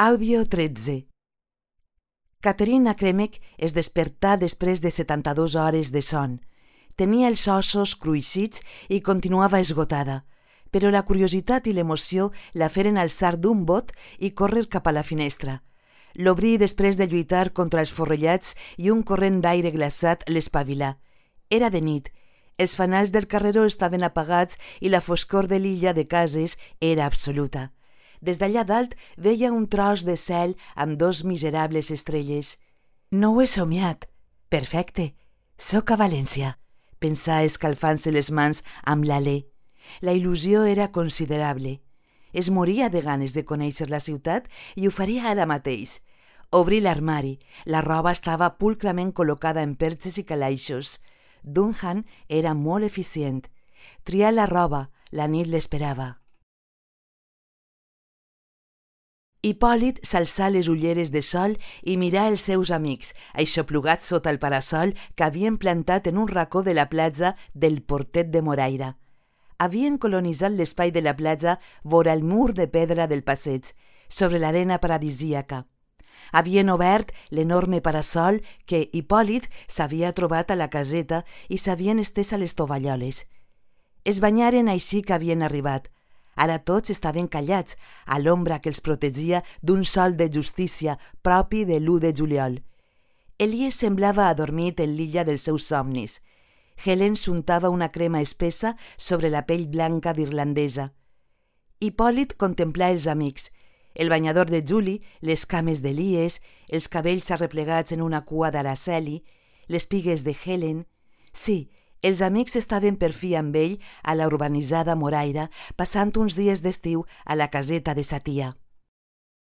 Àudio 13. Caterina Kremek es despertà després de 72 hores de son. Tenia els ossos cruixits i continuava esgotada, però la curiositat i l'emoció la feren alçar d'un bot i córrer cap a la finestra. L'obrí després de lluitar contra els forrellats i un corrent d'aire glaçat l'espavilà. Era de nit. Els fanals del carreró estaven apagats i la foscor de l'illa de cases era absoluta. Des d'allà dalt veia un tros de cel amb 2 miserables estrelles. No ho he somiat. Perfecte. Soc a València, pensà escalfant-se les mans amb l'alè. La il·lusió era considerable. Es moria de ganes de conèixer la ciutat i ho faria ara mateix. Obrí l'armari. La roba estava pulcrament col·locada en perxes i calaixos. Dunham era molt eficient. Trià la roba. La nit l'esperava. Hipòlit s'alçà les ulleres de sol i mirà els seus amics, aixoplugats sota el parasol que havien plantat en un racó de la platja del Portet de Moraira. Havien colonitzat l'espai de la platja vora el mur de pedra del passeig, sobre l'arena paradisíaca. Havien obert l'enorme parasol que Hipòlit s'havia trobat a la caseta i s'havien estès a les tovalloles. Es banyaren així que havien arribat. Ara tots estaven callats, a l'ombra que els protegia d'un sol de justícia propi de l'1 de juliol. Elies semblava adormit en l'illa dels seus somnis. Helen s'untava una crema espessa sobre la pell blanca d'irlandesa. Hipòlit contemplà els amics, el banyador de Julie, les cames d'Elies, els cabells arreplegats en una cua d'Araceli, les pigues de Helen. Sí, els amics estaven per fi amb ell a la urbanitzada Moraira, passant uns dies d'estiu a la caseta de sa tia.